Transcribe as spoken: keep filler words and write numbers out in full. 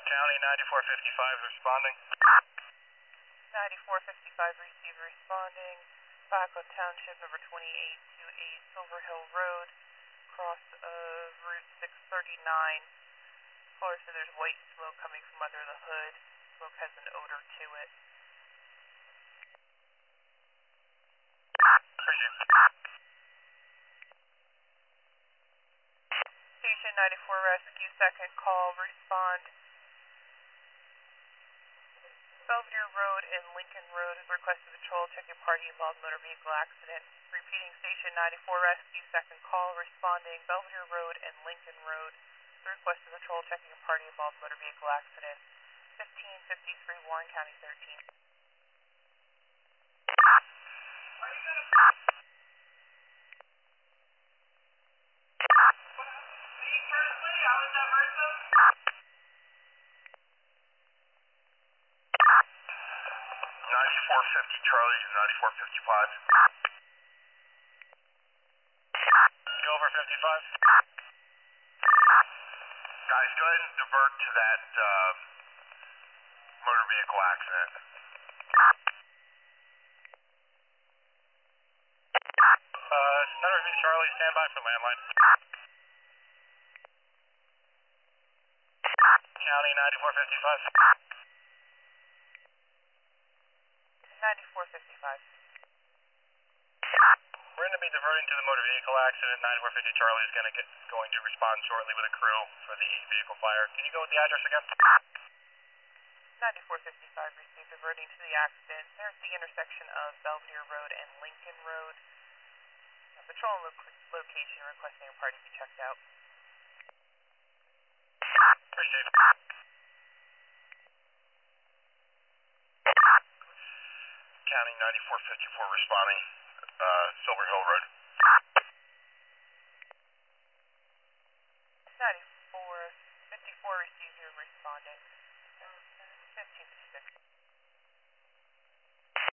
County ninety-four fifty-five responding. ninety-four fifty-five receiver responding. Baco Township, number twenty-eight twenty-eight Silver Hill Road, cross of Route six thirty-nine. Caller said there's white smoke coming from under the hood. Smoke has an odor to it. Station ninety-four rescue, second call, respond. Belvedere Road and Lincoln Road, requested patrol, checking party involved motor vehicle accident. Repeating, Station ninety-four rescue, second call, responding. Belvedere Road and Lincoln Road, requested patrol, checking party involved motor vehicle accident. fifteen fifty-three Warren County thirteen. Are you gonna me personally? How was that Versa? ninety-four fifty Charlie, ninety-four fifty-five. Go over fifty-five. Guys, go ahead and divert to that uh, motor vehicle accident. Uh, Center fifty Charlie, stand by for landline. County ninety-four fifty-five. ninety-four fifty-five. We're going to be diverting to the motor vehicle accident. ninety-four fifty Charlie is going to get going to respond shortly with a crew for the vehicle fire. Can you go with the address again? ninety-four fifty-five received, diverting to the accident. There's the intersection of Belvedere Road and Lincoln Road. A patrol lo location, requesting a party be checked out. Appreciate it. County ninety-four fifty-four responding, uh, Silver Hill Road. ninety-four fifty-four receiver responding. fifteen fifty-six.